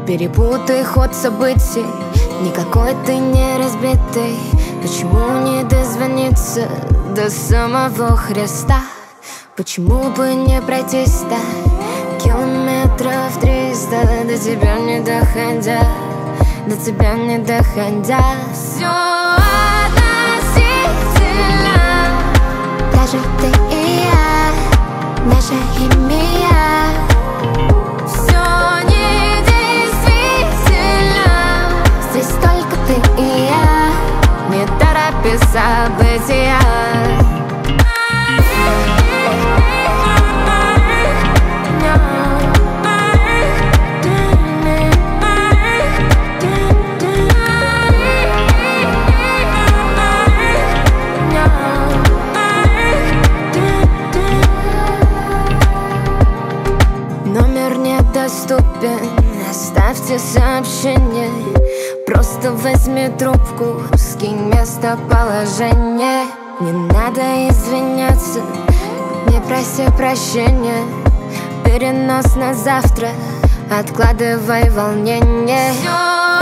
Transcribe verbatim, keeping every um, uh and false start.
перепутай ход событий, никакой ты не разбитый. Почему не дозвониться до самого Христа? Почему бы не пройтись-то километров триста, до тебя не доходя, до тебя не доходя? Все относительно, даже ты и я, наша химия. Все недействительно, здесь только ты и я, не торопись события. Номер недоступен, оставьте сообщение. Просто возьми трубку, скинь местоположение. Не надо извиняться, не проси прощения. Перенос на завтра, откладывай волнение. Все